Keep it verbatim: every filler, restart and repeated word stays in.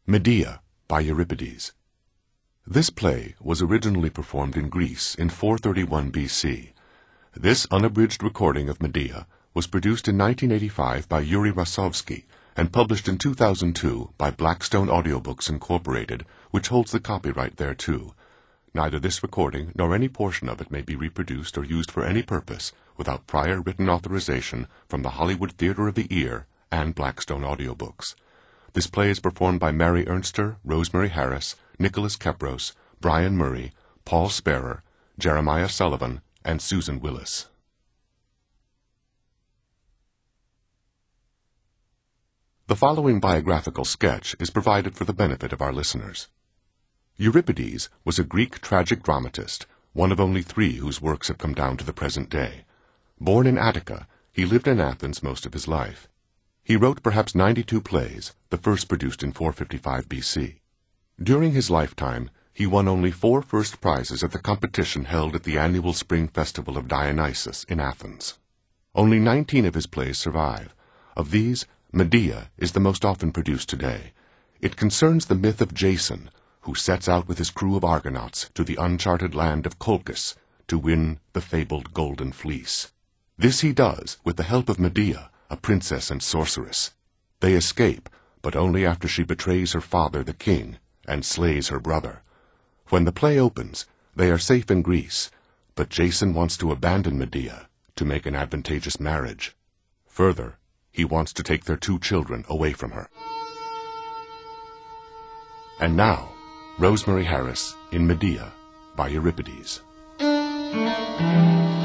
Medea by Euripides. This play was originally performed in Greece in four thirty-one B C. This unabridged recording of Medea was produced in nineteen eighty-five by Yuri Rasovsky and published in two thousand two by Blackstone Audiobooks Incorporated, which holds the copyright thereto. Neither this recording nor any portion of it may be reproduced or used for any purpose without prior written authorization from the Hollywood Theater of the Ear and Blackstone Audiobooks. This play is performed by Mary Ernster, Rosemary Harris, Nicholas Kepros, Brian Murray, Paul Sparer, Jeremiah Sullivan, and Susan Willis. The following biographical sketch is provided for the benefit of our listeners. Euripides was a Greek tragic dramatist, one of only three whose works have come down to the present day. Born in Attica, he lived in Athens most of his life. He wrote perhaps ninety-two plays, the first produced in four fifty-five B C. During his lifetime, he won only four first prizes at the competition held at the annual spring festival of Dionysus in Athens. Only nineteen of his plays survive. Of these, Medea is the most often produced today. It concerns the myth of Jason, who sets out with his crew of Argonauts to the uncharted land of Colchis to win the fabled Golden Fleece. This he does with the help of Medea, a princess and sorceress. They escape, but only after she betrays her father, the king, and slays her brother. When the play opens, they are safe in Greece, but Jason wants to abandon Medea to make an advantageous marriage. Further, he wants to take their two children away from her. And now, Rosemary Harris in Medea by Euripides.